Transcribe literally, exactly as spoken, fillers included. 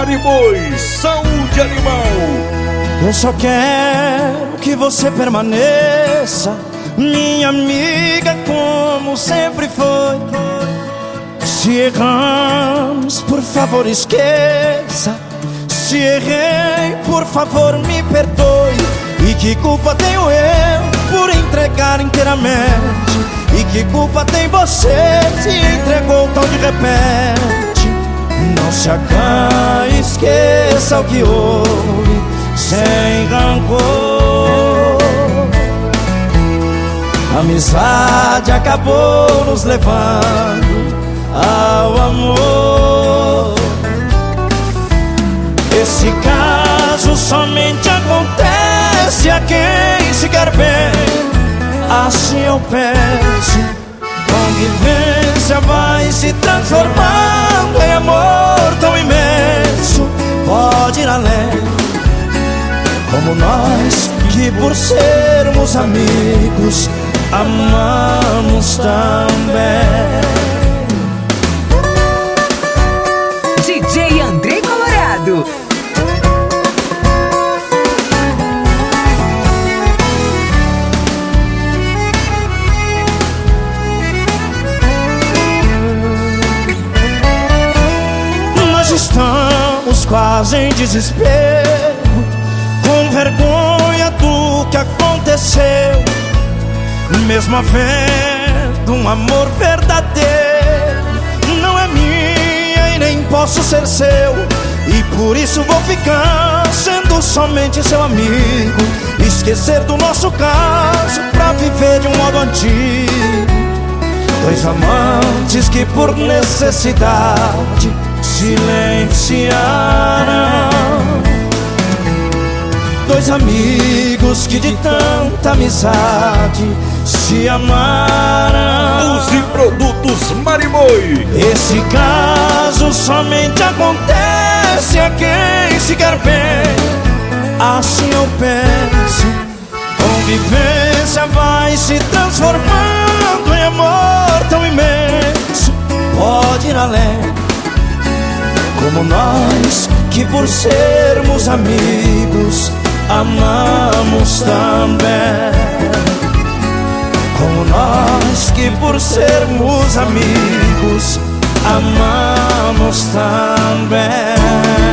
Mariboi, saúde animal. Eu só quero que você permaneça, minha amiga, como sempre foi. Se erramos, por favor esqueça. Se errei, por favor me perdoe. E que culpa tenho eu por entregar inteiramente? E que culpa tem você se entregou tão de repente? Não se acanhe, esqueça o que houve, sem rancor. A amizade acabou nos levando ao amor. Esse caso somente acontece a quem se quer bem. Assim eu penso, convivência vai se transformando em amor tão imenso. Pode ir além, como nós que por sermos amigos amamos também. D J André Colorado. Nós estamos quase em desespero, com vergonha do que aconteceu. Mesmo havendo um amor verdadeiro, não é minha e nem posso ser seu. E por isso vou ficar sendo somente seu amigo, esquecer do nosso caso pra viver de um modo antigo. Dois amantes que por necessidade silenciaram. Dois amigos que de tanta amizade se amaram. Use produtos Mariboi. Esse caso somente acontece a quem se quer bem. Assim eu penso, convivência vai se transformando em amor tão imenso. Pode ir além, como nós que por sermos amigos amamos também. Como nós que por sermos amigos amamos também.